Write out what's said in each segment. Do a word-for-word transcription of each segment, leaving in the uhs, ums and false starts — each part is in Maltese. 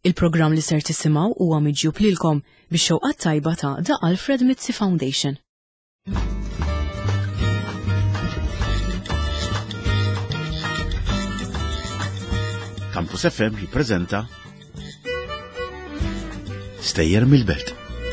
Il-programm li ser tisimgħu huwa miġjub lilkom bix-xewqat tajba ta' The Alfred Mizzi Foundation. Campus F M jippreżenta Stejjer mill-Belt.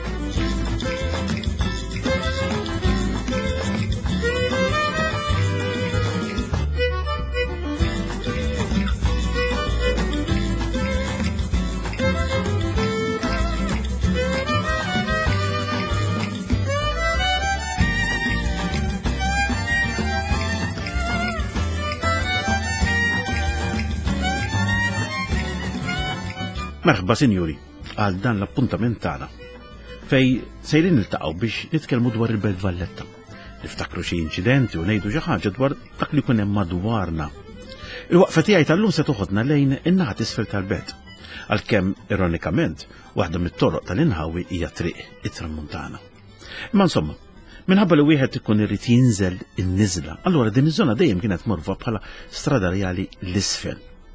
Merħba sinjuri, għal dan l-appuntament tagħna fej sejrin niltaqgħu biex nitkellmu dwar il-Belt Valletta. Niftakru xi inċidenti u ngħidu xi ħaġa dwar dak li jkun hemm madwarna. Il-waqfa tiegħi tal-lum se toħodna lejn in-naħa t'isfel tal-belt. Għalkemm ironikament waħda mit-toroq tal-inħawi hija triq it-Tramuntana. Imma insomma, minħabba li wieħed ikun irid jinżel in-niżla, allura din iż-żona dejjem kienet morfa bħala strada rjali l-isfel.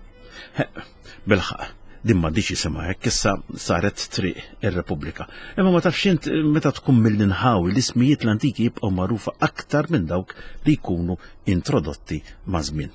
Bilħaq, din m'għandix isimha hekk issa saret triq ir-Repubblika. Imma ma tafx int meta tkun mill-inħawi l-ismijiet l-antiki jibqgħu magħrufa aktar minn dawk li jkunu introdotti ma' żmien.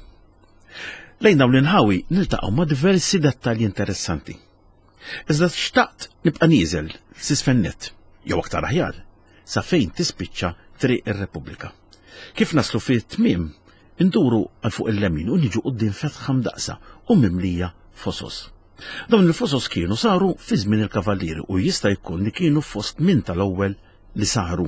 Lejn dawn l-inħawi niltaqgħu ma' diversi dettalji interessanti. Iżda xtaqt nibqa' nieżel s'isfel-nett, jew aktar aħjar, sa fejn tispiċċa triq ir-Repubblika. Kif naslu fit-tmiem, induru għal fuq il-lemin u niġu quddiem fetħa mdaqsa u mimlija fosos. Dawn il-fosos kienu saru fi żmien il-kavallieri u jista' jkun li kienu fost minn tal-ewwel li saru.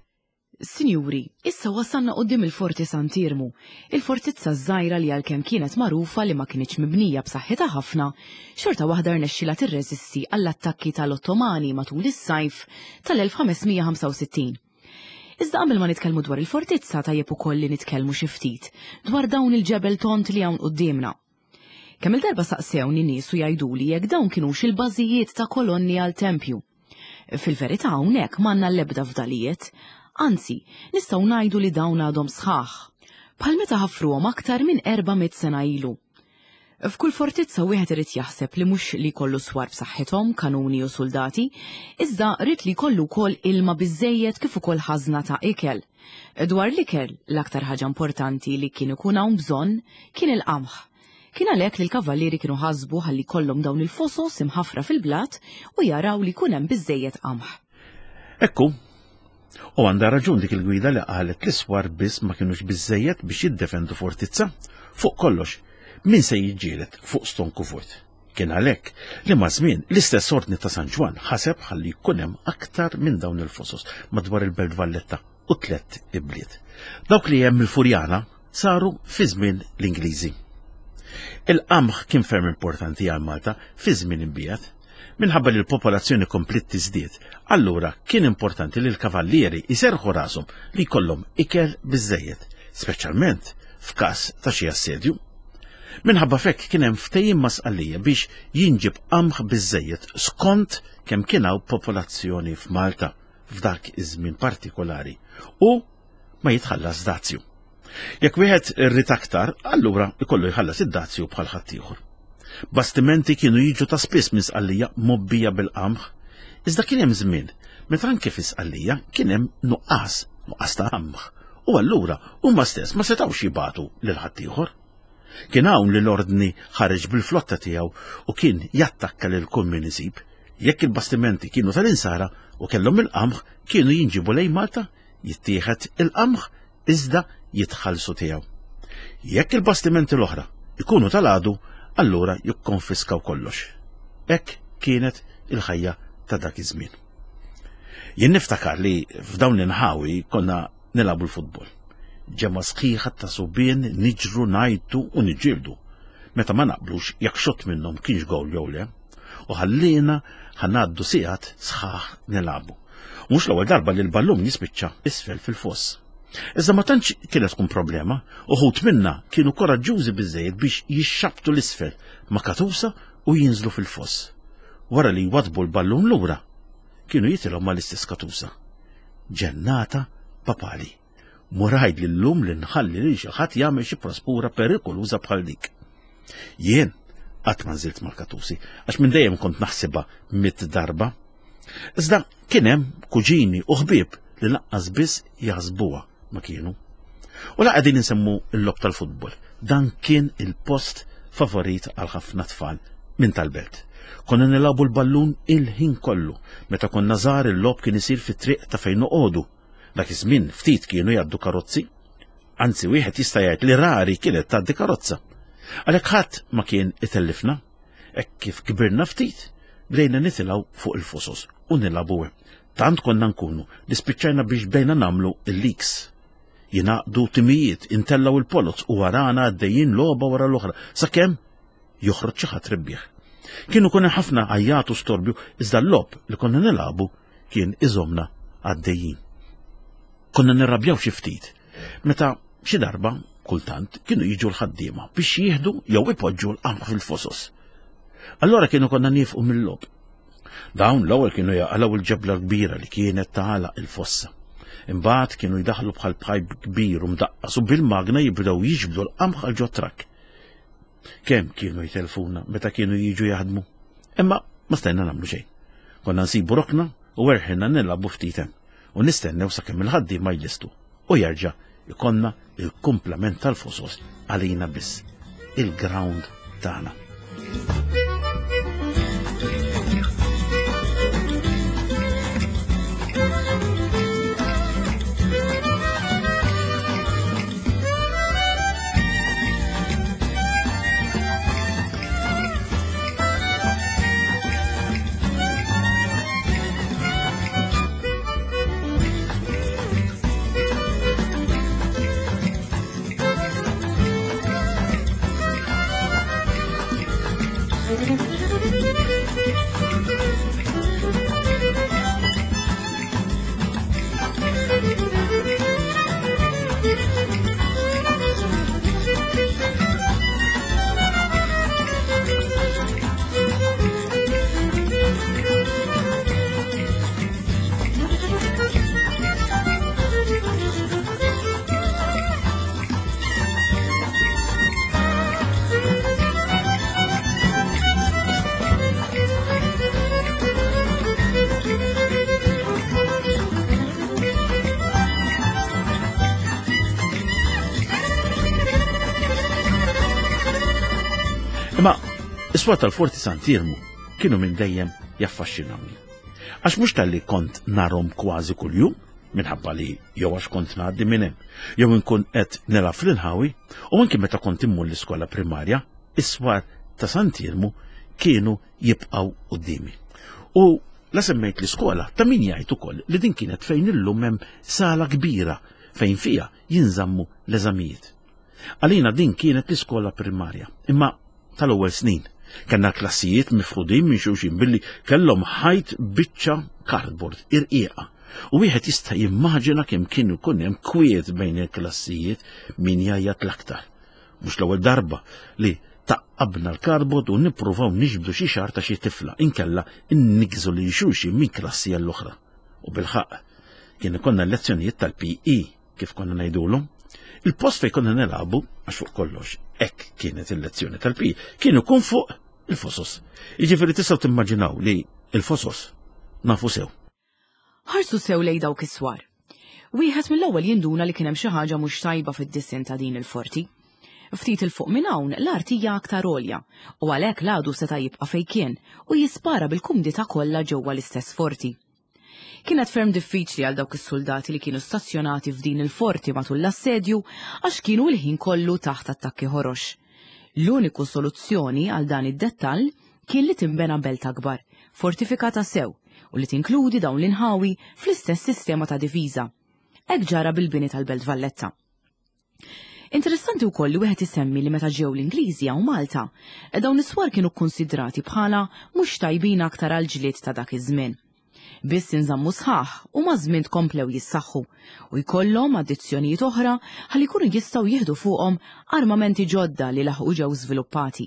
Sinjuri, issa wasalna qudiem il-Forti Sant'Irmu, il-fortizza żgħira li għalkemm kienet magħrufa li ma kienx mibnija b'saħħitha ħafna, xorta waħda rnexxilha tirreżisti għall-attakki tal-Ottomani matul is-sajf tal-elf ħamesmija ħamsa u sittin. Iżda qabel ma nitkellmu dwar il-fortizza tajjeb ukoll li nitkellmu xi ftit dwar dawn il-ġebel tont li hawn qudiemna. Kemm il-darba saqsewni nies u jgħiduli jekk dawn kienux il-bażijiet ta' kolonni għal tempju. Fil-verità hawnhekk m'għandna l-ebda fdalijiet, anzi nistgħu ngħidu li dawn għadhom sħaħ, bħal meta ħafruhom aktar minn erba'miet sena ilu. F'kull fortizza wieħed irid jaħseb li mhux li jkollu swar b'saħħithom, kanuni u soldati, iżda rid li jkollu wkoll ilma biżżejjed kif ukoll ħażna ta' ikel. Dwar l-ikel l-aktar ħaġa importanti li kien ikun hawn bżonn kien il-qamħ. Kien għalhekk li l-kavallieri kienu ħasbu ħalli jkollhom dawn il-fosos imħafra fil-blat u jaraw li jkun hemm biżżejjed qamħ. Ekku, u għandha raġun dik il-gwida li qalet l-iswar biss ma kienux biżżejjed biex jiddefendu fortizza fuq kollox min se jiġġieled fuq stonku fort. Kien għalhekk li ma' żmien l-istess ordni ta' San Ġwan ħaseb ħalli jkun hemm aktar minn dawn il-fosos madwar il-Belt Valletta u tliet ibliet. Dawk li hemm il-Furjana saru fi żmien l-Ingliżi. Il-qamħ kien ferm importanti għal Malta fi żmien imbijat, minħabba li l-popolazzjoni komplet tiżdied, allura kien importanti li l-kavallieri iserħu rashom li jkollhom ikel biżżejjed, speċjalment f'każ ta' xi assedju. Minħabba fekk kien hemm ftehim masqallija biex jinġib qamħ biżżejjed skont kemm kien hawn popolazzjoni f'Malta f'dak iż-żmien partikolari u ma jitħallas dazzju. Jekk wieħed irrid aktar, allura ikollu jħallas id-dazzju bħal ħaddieħor. Bastimenti kienu jiġu ta' spiss minn Sqallija mobbija bil-qamħ, iżda kien hemm żmien meta anke fi Sqallija kien hemm nuqqas, nuqqas ta' qamħ, u allura huma stess ma setgħux jibagħtu lil ħaddieħor. Kien hawn li l-ordni ħareġ bil-flotta tiegħu u kien jattakka lil kull min isib. Jekk il-bastimenti kienu tal-insara u kellhom il-qamħ kienu jinġibu lejn Malta, jittieħed il-qamħ iżda jitħallsu tiegħu. Jekk il-bastimenti l-oħra ikunu tal-għadu, allura jikkonfiskaw kollox. Hekk kienet il-ħajja ta' dak iż-żmien. Jien niftakar li f'dawn l-inħawi konna nilagħbu l-futbol. Ġemma sħiħa ta' subien niġru ngħidu u niġġieldu. Meta ma naqblux jekk xott minnhom kienx gowl jew le, u ħallina ħanaddu sigħat sħaħ nilagħbu. Mhux l-ewwel darba li l-ballum jispiċċa isfel fil-foss. Iżda ma tantx kienet tkun problema, uħud minna kienu koraġġużi biżżejjed biex jixxabtu l-isfel ma' katusa u jinżlu fil-foss. Wara li jwadbu l-ballun lura, kienu jitilhom mal-istess katusa. Ġennata papali. Murajd li llum li nħalli li xi ħadd jagħmel xi prospura perikoluża bħal dik. Jien qatt ma nżilt mal-Katusi, għax minn dejjem kont naħsibha mit darba. Iżda kien hemm kuġini u ħbieb li laqqas biss jaħsbuha ma kienu. U la qegħdin insemmu l-lob tal-futbol. Dan kien il-post favorit għal ħafna tfal minn tal-belt. Konna nilabu l-ballun il-ħin kollu, meta konna żgħar il-lob kien isir fit-triq ta' fejn noqogħdu. Dak iż-żmien ftit kienu jgħaddu karozzi, anzi wieħed jista' jgħid li rari kienet tgħaddi karozza. Għalhekk ħadd ma kien itellifna, hekk kif kbirna ftit, bdejna nitilgħu fuq il-fusos u nilagħbu hemm. Tant konna nkunu li spiċċajna biex bdejna nagħmlu il-leaks. Jingħaqdu timijiet, intellaw il-polots u warana għaddejjin logħba wara l-oħra, sakemm joħroġ xi ħadd rebbieħ. Kienu konna ħafna għajjatu storbju, iżda l-lob li konna nilagħbu kien iżomna għaddejjin. Konna nirrabjaw xi ftit, meta xi darba kultant kienu jiġu l-ħaddiema biex jieħdu jew ipoġġu l-qamħ fil-fosos. Allora kienu konna nifqu mill-lob. Dawn l-ewwel kienu jaqalaw il-ġebla kbira li kienet tagħlaq il-fossa. Imbagħad kienu jdaħlu bħal bħajb kbir u mdaqqas u bil-magna jibdew jiġbdu l-qamħ għal ġotrak. Kemm kienu jitelfuna meta kienu jiġu jaħdmu, imma ma stajna nagħmlu xejn. Konna nsibu rokna u werħinna nilagħbu ftit hemm u nistennew sakemm il-ħaddiema jlistu u jerġa' ikonna il-kumplament tal-fosos għalina biss, il-ground tagħna. Imma is-swar tal-Forti Sant'Irmu kienu minn dejjem jaffaxxinawni. Għax mhux talli kont narhom kważi kuljum, minħabba li jew għax kont ngħaddi minn hemm, jew inkun qed nilgħab fl-inħawi, u anke meta kont immur l-iskola primarja, is-swar ta' Sant'Irmu kienu jibqgħu qudiemi. U la semmejt l-iskola ta' min jgħid ukoll li din kienet fejn illum hemm sala kbira fejn fiha jinżammu l-eżamijiet. Għalina din kienet l-iskola primarja, imma tal-ewwel snin kellna klassijiet mifħudin minn xulxin billi kellhom ħajt biċċa cardboard irqieqa. U wieħed jista' jimmaġina kemm kienu jkun hemm kwiet bejn il-klassijiet min jgħajjat l-aktar. Mhux l-ewwel darba li taqqabna l-cardboard u nippruvaw niġbdu xi xahar ta' xi tifla inkella innigżu lil xulxin minn klassi għall-oħra. U bil-ħaq kien ikollna lezzjonijiet tal-P E kif konna ngħidulhom. Il-post fejn konna nilagħbu għax fuq kollox hekk kienet il-lezzjoni tal-P E kienu kun fuq il-fosos. Jiġifieri tistgħu timmaġinaw li il-fosos nafu sew. Ħarsu sew lejn dawk is-swar. Wieħed mill-ewwel jinduna li kien hemm xi ħaġa mhux tajba fid-dissin ta' din il-forti. Ftit il fuq minn hawn l-art hija aktar għolja u għalhekk l-għadu seta' jibqa' fejn kien u jispara bil-kumdita kollha ġewwa l-istess forti. Kienet ferm diffiċli għal dawk is-soldati li kienu stazzjonati f'din il-forti matul l-assedju għax kienu l-ħin kollu taħt attakki ħorox. L-uniku soluzzjoni għal dan id-dettall kien li timbena belt akbar, fortifikata sew, u li tinkludi dawn l-inħawi fl-istess sistema ta' diviża. Hekk ġara bil-bini tal-Belt Valletta. Interessanti wkoll li wieħed isemmi li meta ġew l-Ingliżi hawn Malta, dawn is-swar kienu kkunsidrati bħala mhux tajbin aktar għal ġlied ta' dak iż-żmien. Biss inżammu sħaħ u ma' żmien tkomplew jissaħħu u jkollhom addizzjonijiet oħra ħalli jkunu jistgħu jieħdu fuqhom armamenti ġodda li laħqu ġew żviluppati.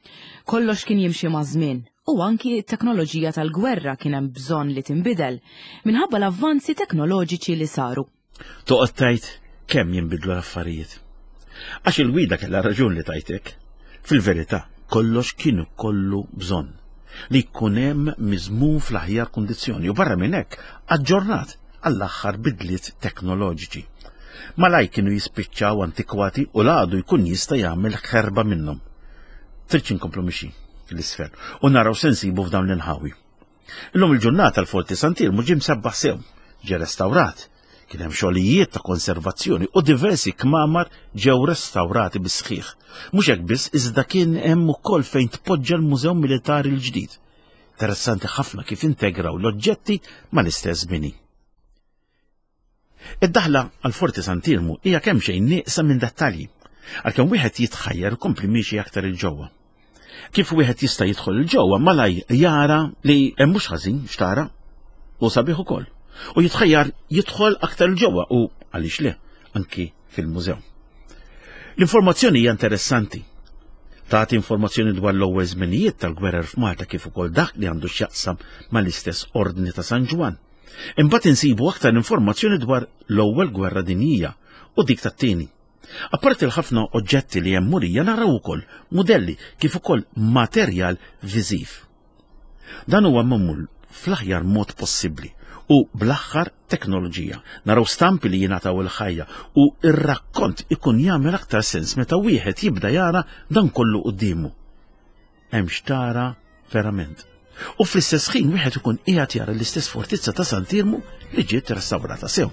Kollox kien jimxi ma' żmien u anki t-teknoloġija tal-gwerra kien hemm bżonn li tinbidel minħabba l-avvanzi teknoloġiċi li saru. Toqgħod tgħid kemm jinbidlu l-affarijiet. Għax il-wida kellha raġun li tajtek. Fil-verità, kollox kien ikollu bżonn li jkun hemm miżmum fl-aħjar kundizzjoni u barra minn hekk aġġornat għall-aħħar bidliet teknoloġiċi. Malaj kienu jispiċċaw antikwati u l-għadu jkun jista' jagħmel ħerba minnhom. Trid inkomplu mixi l-isfel u naraw se nsibu f'dawn l-inħawi. Illum il-ġurnata l-Forti Santirmu ġie msebbaħ sew, ġie restawrat, kien hemm xogħlijiet ta' konservazzjoni u diversi kmamar ġew restawrati bis-sħiħ. Mhux hekk biss iżda kien hemm ukoll fejn tpoġġa l-Mużew Militari l-ġdid. Interessanti ħafna kif integraw l-oġġetti mal-istess bini. Id-daħla għall-Forti Santirmu hija kemm xejn nieqsa minn dettalji, għalkemm wieħed jitħajjar ikompli miexi aktar il-ġewwa. Kif wieħed jista' jidħol il-ġewwa malaj jara li hemm mhux ħażin xtara u sabiħ ukoll. U jitħajjar jidħol aktar il-ġewwa u għaliex le anki fil-mużew. L-informazzjoni hija interessanti. Tagħti informazzjoni dwar l-ewwel żminijiet tal-gwerer f'Malta kif ukoll dak li għandu x'jaqsam mal-istess ordni ta' San Ġwan. Imbagħad insibu aktar informazzjoni dwar l-ewwel gwerra dinjija u dik tat-tieni. Apparti l-ħafna oġġetti li hemm murija naraw ukoll mudelli kif ukoll materjal viżiv. Dan huwa magħmul fl-aħjar mod possibbli u bl-aħħar teknoloġija. Naraw stampi li jingħataw il-ħajja u r-rakkont ikun jagħmel aktar sens meta wieħed jibda jara dan kollu qudiemu. Hemm xtara verament. U fl-istess ħin wieħed ikun qiegħed jara l-istess fortizza ta' Santirmu li ġiet restawrata sew.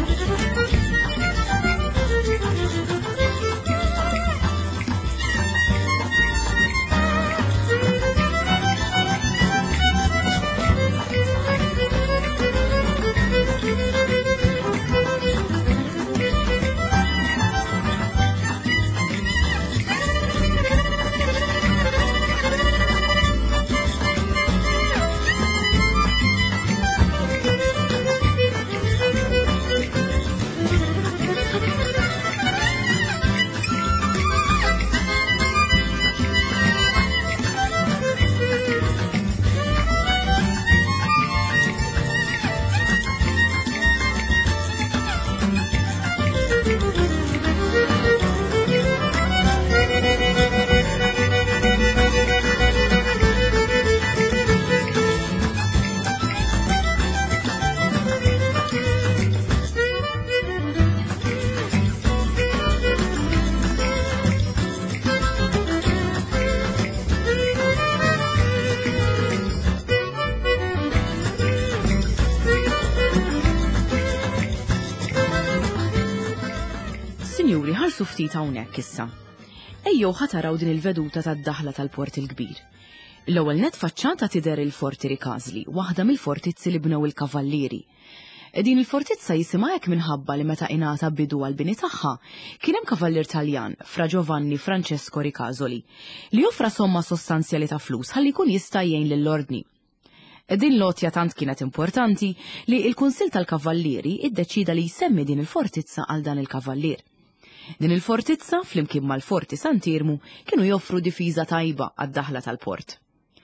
Sinjuri, ħarsu ftit hawnhekk issa. Ejjew ħataraw din il-veduta tad-daħla tal-Port il-Kbir. L-ewwel net faċċata tidher il-Forti Ricasli, waħda mill-fortizzi li bnew il-kavallieri. Din il-fortizza jisimha hekk minħabba li meta ingħata bidu għall-bini tagħha kien hemm kavallier Taljan, Fra Giovanni Francesco Ricasoli, li joffra somma sostanzjali ta' flus ħalli jkun jista' jgħin lill-ordni. Din l-għotja tant kienet importanti li l-Kunsill tal-Kavallieri iddeċida li jsemmi din il-fortizza għal dan il-kavallier. Din il-fortizza, flimkien mal-Forti Santirmu, kienu joffru difiża tajba għad-daħla tal-port.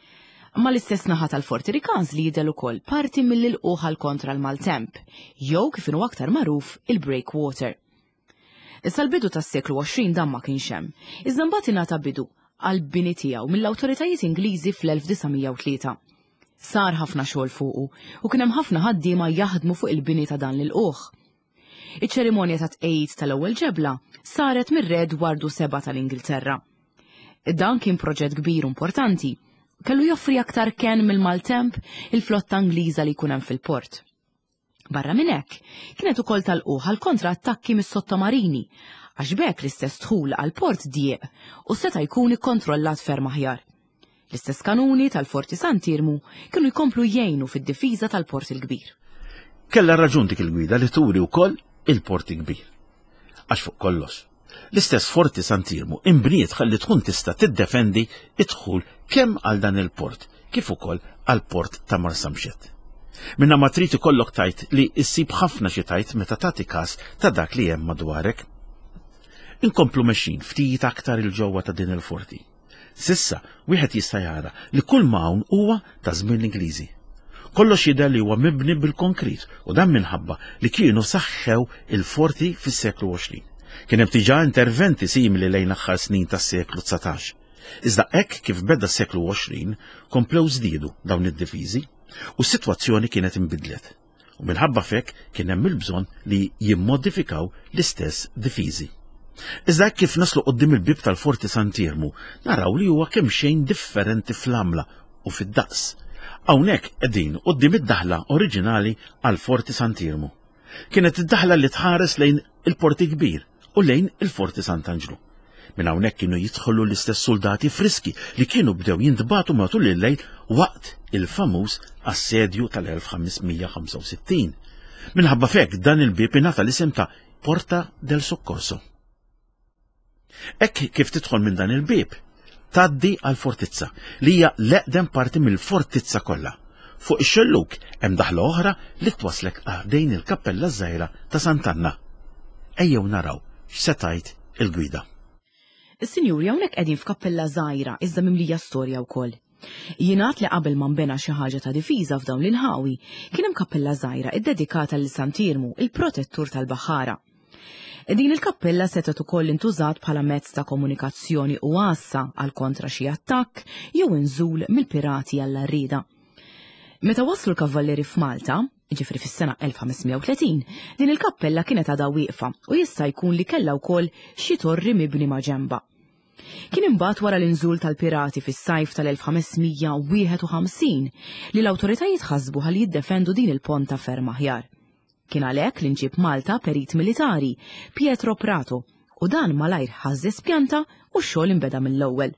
Ma l-istess naħa tal-Forti Ricasli jidher ukoll parti mill-ilquħa kontra l-maltemp, jew kif inhu aktar magħruf il-breakwater. Issa l-bidu tas-seklu għoxrin dan ma kienx hemm, iżda mbagħad ingħata bidu għall-bini tiegħu mill-awtoritajiet Ingliżi fl-elf tisa' u tlieta. Sar ħafna xogħol fuqu u kien hemm ħafna ħaddiema jaħdmu fuq il-bini ta' dan l-ilquħ. Iċ-ċerimonja ta' tqejjid tal-ewwel ġebla saret mir-Re Edwardu seba' tal-Ingilterra. Dan kien proġett kbir importanti, kellu joffri aktar kenn mill-maltemp il-flotta Ingliża li jkun hemm fil-port. Barra minn hekk, kienet ukoll tal-qoħ għal kontra attakki mis-sottomarini, għax bekk l-istess dħul għall-port dieq u seta' jkun ikkontrollat ferm aħjar. L-istess kanuni tal-Forti Santirmu kienu jkomplu jgħinu fid-difiża tal-Port il-Kbir. Kella raġun dik il-gwida li turi wkoll il-Port il-Kbir. Għax fuq kollox, l-istess Forti Santirmu imbniet ħalli tkun tista' tiddefendi id-dħul kemm għal dan il-port kif ukoll għall-port ta' Marsamxett. Minna ma trid ikollok tajt li issib ħafna xi tajt meta tagħti każ ta' dak li hemm madwarek. Inkomplu mexxin ftit aktar il-ġewwa ta' din il-forti. Sissa wieħed jista' jara li kull ma hawn huwa ta' żmien Ingliżi. Kollox jidher li huwa mibni bil-konkrit u dan minħabba li kienu saħħew il-forti fis-seklu għoxrin. Kien hemm diġà interventi simili lejn aħħar snin tas-seklu tsatax. Iżda hekk kif beda s-seklu għoxrin komplew żdiedu dawn id-difiżi u s-sitwazzjoni kienet inbidlet. U minħabba fek kien hemm il-bżonn li jimmodifikaw l-istess difiżi. Iżda hekk kif naslu qoddim il-bib tal-Forti Sant'Irmu naraw li huwa kemm xejn differenti fl-għamla u fid-daqs. Hawnhekk qegħdin qoddim id-daħla oriġinali għal Forti Sant'Irmu. Kienet id-daħla li tħares lejn il-Porti Kbir u lejn il-Forti Sant'Angelo. Minn hawnhekk kienu jidħolu l-istess soldati friski li kienu bdew jintbagħtu matul il-lejl waqt il-famuż assedju tal-elf ħamsmija ħamsa u sittin. Minħabba fek dan il-bib ingħata l-isem ta' Porta del Soccorso. Hekk kif tidħol minn dan il-bib, tgħaddi għal fortizza li hija l-eqdem parti mill-fortizza kollha. Fuq ix-xelluk hemm daħla oħra li twaslek ħdejn il-kappella żgħira ta' Sant'Anna. Ejjew naraw x'se tgħid il-gwida. Is-Sinjuri hawnhekk qegħdin f'kappella żgħira iżda mimlija storja wkoll. Jingħad li qabel ma nbena xi ħaġa ta' difiża f'dawn l-inħawi kien hemm kappella żgħira iddedikata lil Sant'Irmu, il-protettur tal-Baħħara. Din il-kappella setet ukoll intużat bħala mezz ta' komunikazzjoni u għassa għal kontra xi attakk jew inżul mill-pirati għall-arrieda. Meta waslu l-kavalleri f'Malta, ġifri fis-sena elf ħamsmija u tletin, din il-kappella kienet għadha wieqfa u jista' jkun li kellha wkoll xi torri mibni ma' ġenba. Kien imbagħad wara l-inżul tal-pirati fis-sajf tal-elf ħamsmija u wieħed u ħamsin li l-awtoritajiet ħasbu ħalli jiddefendu din il-ponta ferm aħjar. Kien għalhekk li nġib Malta perit militari, Pietro Prato, u dan malajr ħażes pjanta u x-xogħol inbeda mill-ewwel.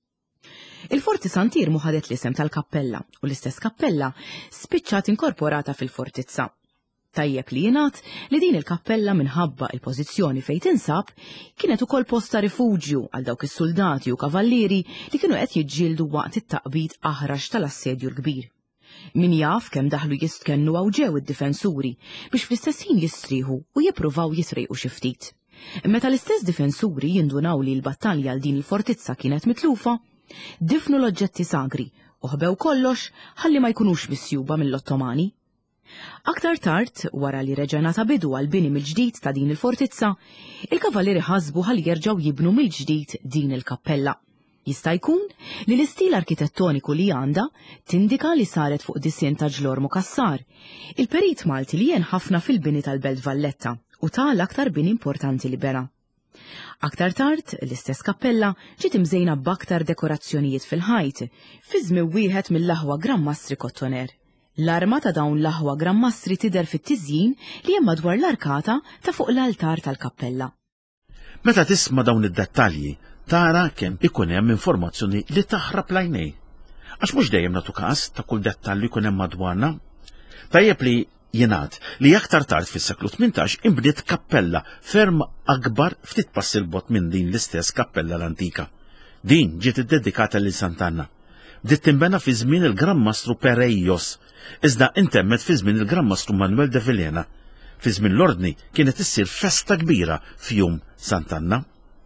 Il-Forti Sant'Irmu ħadet l-isem tal-kappella u l-istess kappella spiċċat inkorporata fil-fortizza. Tajjeb li jingħad li din il-kappella minħabba il-pożizzjoni fejn tinsab kienet ukoll post ta' rifuġju għal dawk is-soldati u kavallieri li kienu qed jiġġieldu waqt it-taqbid aħrax tal-assedju l-kbir. Min jaf kemm daħlu jistkennu għaw ġew id-difensuri biex fl-istess ħin jistrieħu u jippruvaw jisrejqu xi ftit. Meta l-istess difensuri jindunaw li l-battalja għal din il-fortizza kienet mitlufa, difnu l-oġġetti sagri u ħbew kollox ħalli ma jkunux missjuba mill-Ottomani. Aktar tard, wara li reġana ta' bidu għal bini mill-ġdid ta' din il-fortizza, il-kavalleri ħasbu ħalli jerġgħu jibnu mill-ġdid din il-kappella. Jista' jkun li l-istil arkitettoniku li għandha tindika li saret fuq dissin ta' ġlor mukassar, il-perit Malti li jen ħafna fil-bini tal-Belt Valletta u ta' l-aktar bini importanti li bena. Aktar tard, l-istess kappella ġiet imżejna b'aktar dekorazzjonijiet fil-ħajt, fi żmien wieħed mill-aħwa Grammastri Kottoner. L-arma ta' dawn l-aħwa Grammastri tidher fit-tiżjin li hemm madwar l-arkata ta' fuq l-altar tal-kappella. Meta tisma' dawn id-dettalji, tara kemm ikun hemm informazzjoni li taħrab l-għajnej. Għax mhux dejjem nagħtu każ ta' kull dettall li jkun hemm madwarna. Tajjeb li jingħad li aktar tard fis-seklu tmintax inbniet kappella ferm akbar ftit pass il bot minn din l-istess kappella l-antika. Din ġiet iddedikata lil Sant'Anna. Bdiet tinbena fi żmien il-Grammastru Perejos, iżda intemmet fi żmien il-Grammastru Manuel de Villena. Fi żmien l-ordni kienet issir festa kbira fjum Sant'Anna.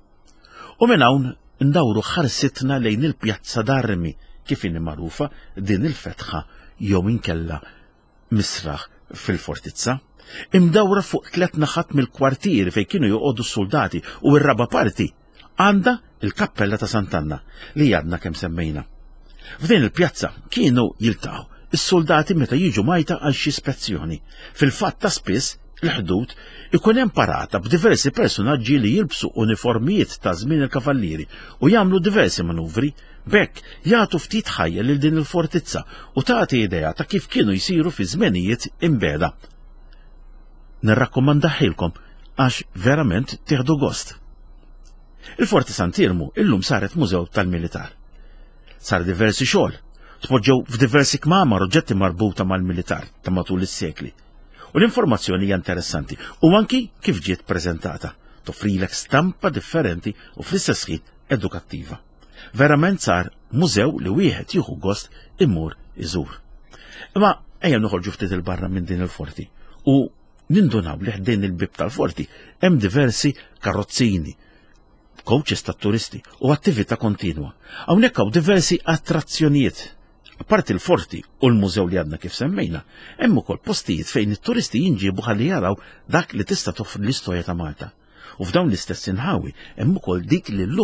U minn hawn ndawru ħarsitna lejn il-Pjazza d'Armi kif inni magħrufa din il-fetħa jew inkella misraħ fil-fortizza, imdawra fuq tliet naħat mill-kwartieri fejn kienu joqogħdu s-soldati u r-raba parti għandha il-kappella ta' Sant'Anna li għadna kemm semmejna. F'din il-pjazza kienu jiltaqgħu is-soldati meta jiġu majta għal xi spezzjoni. Fil-fatt ta' spiss l-ħdud ikun hemm parata b'diversi personaġġi li jilbsu uniformijiet ta' żmien il-kavallieri u jagħmlu diversi manuvri, bekk jagħtu ftit ħajja lil din il-fortizza u tagħti idea ta' kif kienu jsiru fi żmenijiet imbeda. Nirrakkomandaħilkom għax verament tieħdu gost. Il-Forti Sant'Irmu illum saret mużew tal-militar. Sar diversi xogħol, tpoġġew f'diversi kmamar oġġetti marbuta mal-militar ta' matul is-sekli. U l-informazzjoni hija interessanti u anki kif ġiet preżentata, toffrilek stampa differenti u fl-istess ħin edukattiva. Verament sar mużew li wieħed jieħu gost immur iżur. Imma ejja noħorġu ftit il-barra minn din il-forti u nindunaw li ħdejn il-bib tal-forti hemm diversi karrozzini, coaches tat-turisti u attività kontinwa. Hawnhekk hawn diversi attrazzjonijiet. Apart il-forti u l-mużew li għadna kif semmejna, hemm ukoll postijiet fejn it-turisti jinġiebu ħalli jaraw dak li tista' toffri l-istorja ta' Malta. U f'dawn l-istess inħawi hemm ukoll dik li llum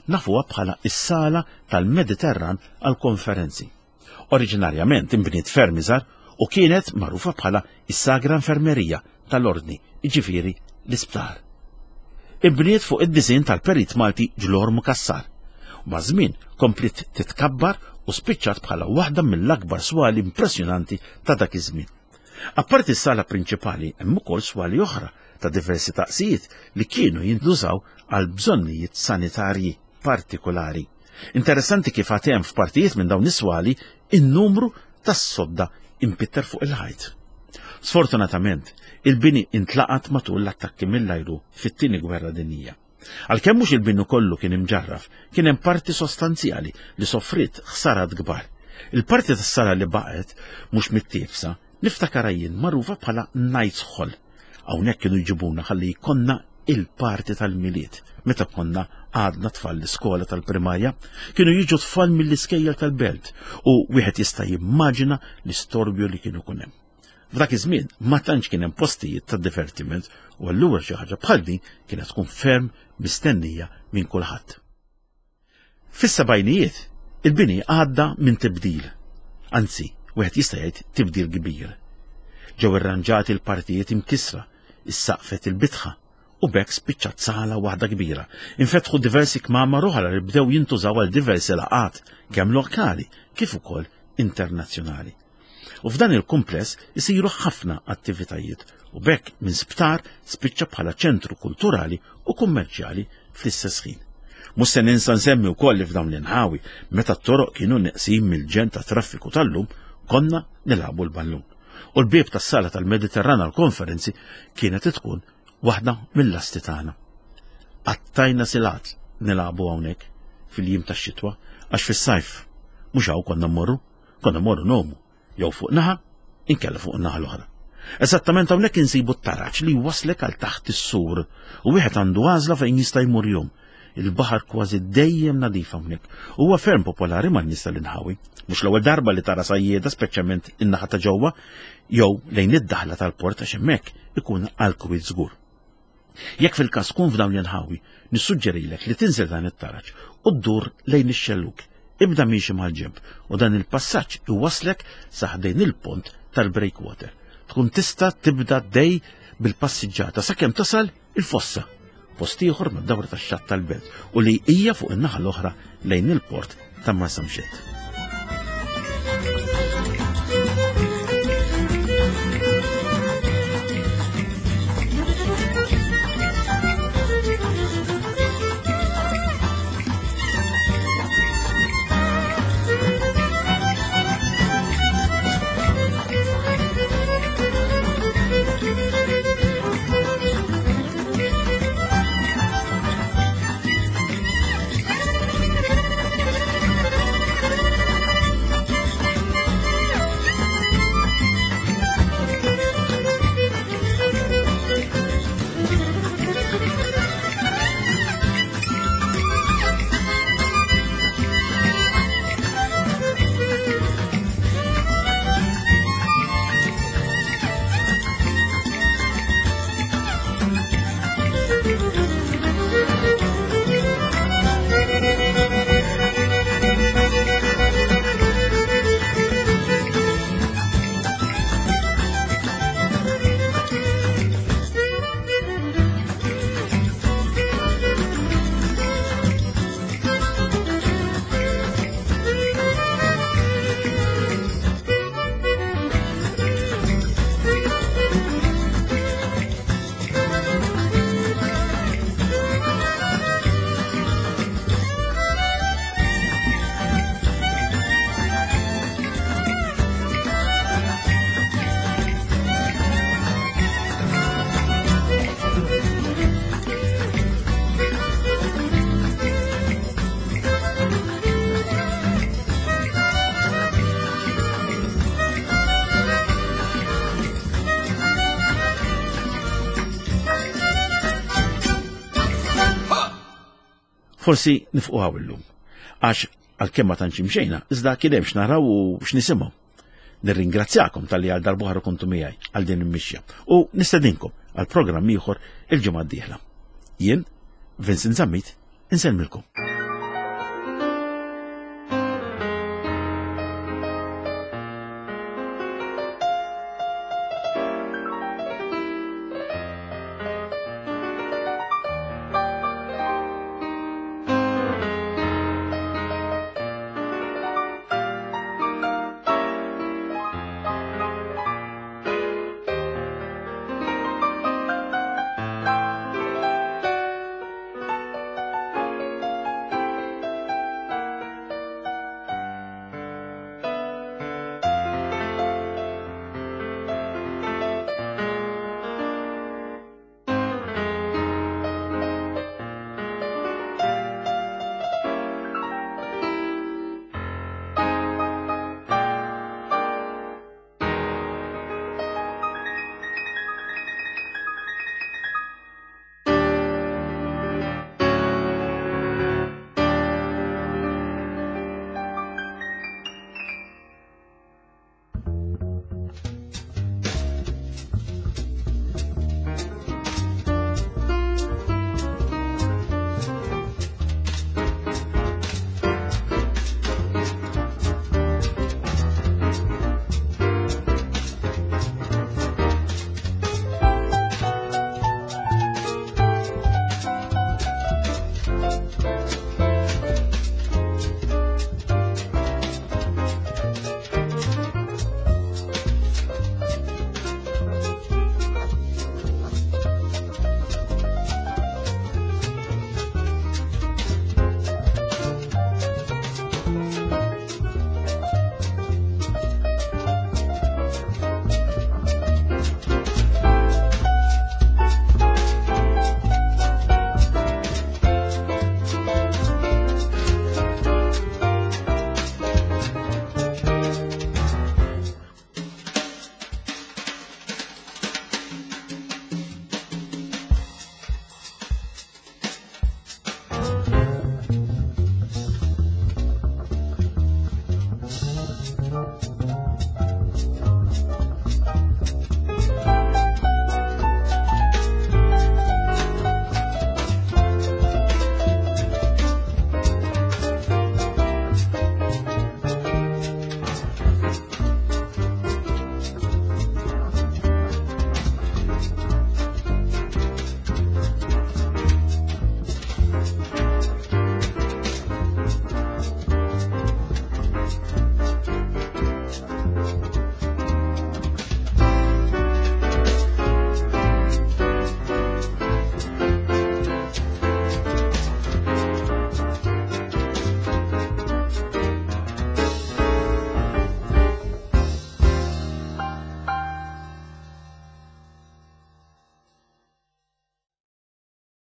nafuha bħala is-sala tal-Mediterran għall-konferenzi. Oriġinarjament imbniet ferm iżgħar u kienet magħrufa bħala is-Sagra Infermerija tal-Ordni, jiġifieri l-isptar. Imbniet fuq id-disinn tal-Perit Malti Ġlor Mukassar. Ma' żmien komplit titkabbar u spiċċat bħala waħda mill-akbar swali impressjonanti ta' dak iż-żmien. Apparti s-sala prinċipali hemm ukoll swali oħra ta' diversi taqsijiet li kienu jintużaw għal bżonnijiet sanitarji partikolari. Interessanti kif għatem f'partijiet minn dawn is-swali in-numru tas-sodda impitter fuq il-ħajt. Sfortunatament, il-bini intlaqat matul l-attakki mill-ajru fit-tieni gwerra dinjija. Għalkemm mhux il-binu kollu kien imġarraf, kien hemm parti sostanzjali li soffrit ħsarat kbar. Il-parti tas-sala li baqgħet mhux mit-tiefsa niftakar jien magħrufa bħala najtsħol. Hawnhekk kienu jġibuna ħalli jkollna il-parti tal-miliet. Meta konna għadna tfal l-iskola tal-primarja, kienu jiġu tfal mill-iskejjel tal-belt u wieħed jista' jimmaġina l-istorbju li kienu kun hemm. F'dak iż-żmien ma tantx kien hemm postijiet ta' divertiment u allura xi ħaġa bħal din kienet tkun ferm mistennija minn kulħadd. Fis-sebgħinijiet il-bini għadda minn tibdil. Anzi, wieħed jista' jgħid tibdil kbir. Ġew irranġati l-partijiet imkisra, is-saqfet il-bitħa u bekk spiċċat sala waħda kbira. Infetħu diversi kmamar oħra li bdew jintużaw għal diversi laqat, kemm lokali kif ukoll internazzjonali. U f'dan il-kumpless isiru ħafna attivitajiet u bekk minn sptar spiċċa bħala ċentru kulturali u kummerċjali fl-istess ħin. Mhux se ninsa nsemmi wkoll li f'dawn l-inħawi meta t-toroq kienu neqsin mill-ġen ta' traffiku tal-lum konna nilagħbu l-ballun. U l-bieb tas-sala tal-Mediterran għall-konferenzi kienet tkun waħda mill-lasti tagħna. Għattajna silat nilagħbu hawnhekk fil-jiem tax-xitwa għax fis-sajf mhux hawn konna mmorru, konna mmorru nomu jew fuq naħa inkella fuq naħa l-oħra. Eżattament hawnhekk insibu t-taraġġ li waslek għal taħt is-sur u wieħed għandu għażla fejn jista' jmur jum. Il-baħar kważi dejjem nadif hawnhekk. Huwa ferm popolari man-nies tal-inħawi. Mhux l-ewwel darba li tara sajjieda speċjalment in-naħa ta' ġewwa jew lejn id-daħla tal-port għax hemmhekk ikun alkwil żgur. Jekk fil-każ tkun f'dawn l-inħawi, nissuġġerilek li tinżel dan it-taraġġ u ddur lejn ix-xelluk. Ibda miexi mal-ġemp u dan il-passaġġ iwaslek saħdejn il-pont tal-breakwater. Tkun tista' tibda dej bil-passiġġata sakemm tasal il-fossa. Post ieħor mad-dawra tax-xatt tal-belt u li hija fuq in-naħa l-oħra lejn il-port ta' Marsa Mxed. Forsi nifqu għaw illum, għax għal-kemm ma tantx imxejna, iżda kien hemm x'naraw u x'nisimgħu. Nirringrazzjakom tal-li għal darbohra kontu miegħi għal din il-mixja u nistedinkom għal programm ieħor il-ġimgħa d-dieħla. Jien, Vincent Zammit, insellmilkom.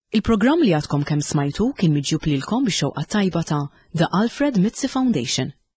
Il-programm li għadkom kemm smajtu kien miġjub lilkom bix-xewqa tajba ta' The Alfred Mitzi Foundation.